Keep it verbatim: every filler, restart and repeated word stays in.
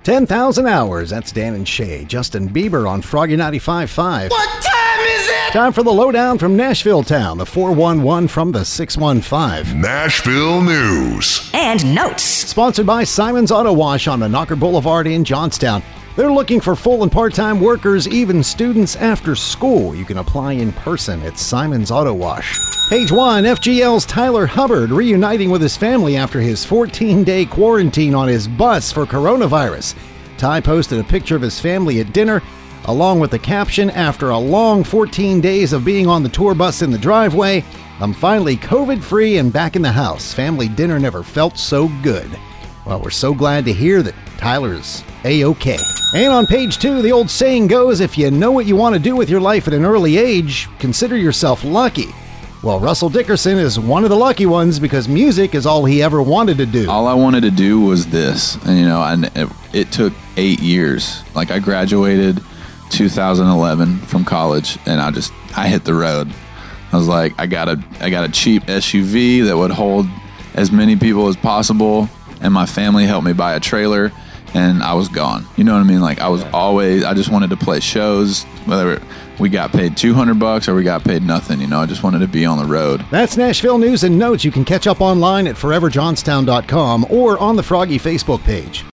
ten thousand hours. That's Dan and Shay. Justin Bieber on Froggy ninety-five point five. What time is it? Time for the lowdown from Nashville Town, the four one one from the six one five. Nashville News and Notes. Sponsored by Simon's Auto Wash on Knocker Boulevard in Johnstown. They're looking for full and part-time workers, even students after school. You can apply in person at Simon's Auto Wash. Page one, F G L's Tyler Hubbard reuniting with his family after his fourteen-day quarantine on his bus for coronavirus. Ty posted a picture of his family at dinner, along with the caption, "After a long fourteen days of being on the tour bus in the driveway, I'm finally COVID-free and back in the house. Family dinner never felt so good." Well, we're so glad to hear that Tyler's A-OK. And on page two, the old saying goes, if you know what you want to do with your life at an early age, consider yourself lucky. Well, Russell Dickerson is one of the lucky ones because music is all he ever wanted to do. All I wanted to do was this. And, you know, and it, it took eight years. Like, I graduated two thousand eleven from college, and I just, I hit the road. I was like, I got a, I got a cheap S U V that would hold as many people as possible, and my family helped me buy a trailer, and I was gone. You know what I mean? Like, I was always, I just wanted to play shows, whether we got paid two hundred bucks or we got paid nothing. You know, I just wanted to be on the road. That's Nashville News and Notes. You can catch up online at forever johnstown dot com or on the Froggy Facebook page.